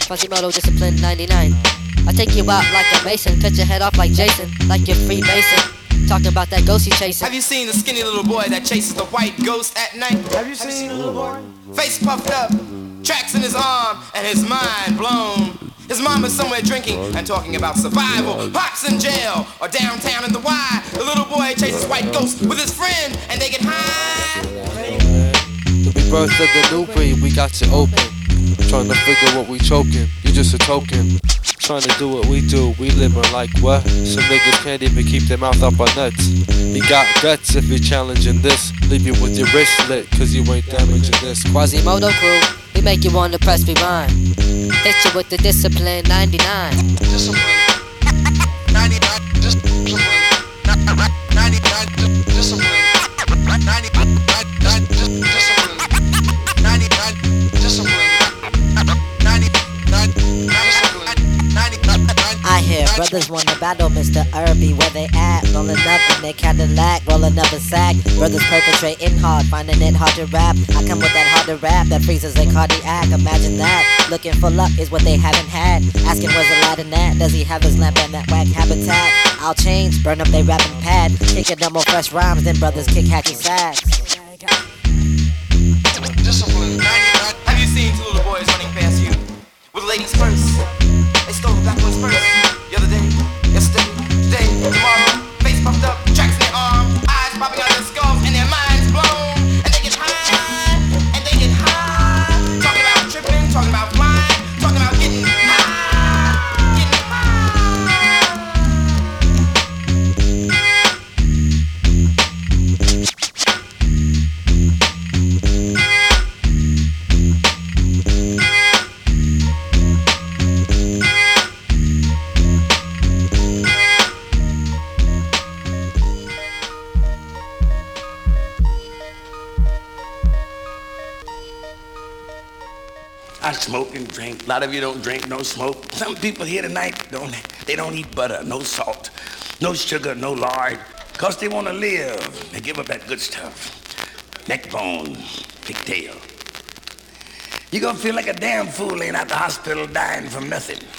Quasimodo discipline 99. I take you out like a mason, cut your head off like Jason, like you're Freemason. Talking about that ghost you chasing. Have you seen the skinny little boy that chases the white ghost at night? Have you seen the little boy? Face puffed up, tracks in his arm, and his mind blown. His mom is somewhere drinking and talking about survival. Pops in jail or downtown in the Y. The little boy chases white ghosts with his friend, and they get high. The rebirth of the new breed, we got you open. Trying to figure what we choking, you just a token. Trying to do what we do, we living like what? Some niggas can't even keep their mouth up our nuts. You got guts if you're challenging this. Leave you with your wrist lit, cause you ain't damaging this. Quasimodo crew, we make you wanna press rewind. Hit you with the discipline 99. Discipline 99. Discipline 99. Discipline 99. Discipline 99. Discipline 99. I hear brothers wanna battle Mr. Irby, where they at? Rolling up in their Cadillac, roll another sack. Brothers perpetrating hard, finding it hard to rap. I come with that hard to rap that freezes their cardiac. Imagine that, looking for luck is what they haven't had. Asking where's Aladdin at? Does he have his lamp in that whack habitat? I'll change, burn up they rapping pad. Kicking up more fresh rhymes than brothers kick hacky sacks. Discipline 99. Have you seen two little boys running past you with ladies' purse? They stole the black one's purse the other day, yesterday, today, tomorrow. Face puffed up, tracks in their arm, eyes popping out of their skulls, and their minds blown. And they get high, and they get high. Talking about tripping, talking about flying, talking about getting high, getting I smoke and drink. A lot of you don't drink, no smoke. Some people here tonight don't eat butter, no salt, no sugar, no lard, because they want to live. They give up that good stuff. Neck bone, pigtail. You're gonna feel like a damn fool laying out the hospital dying from nothing.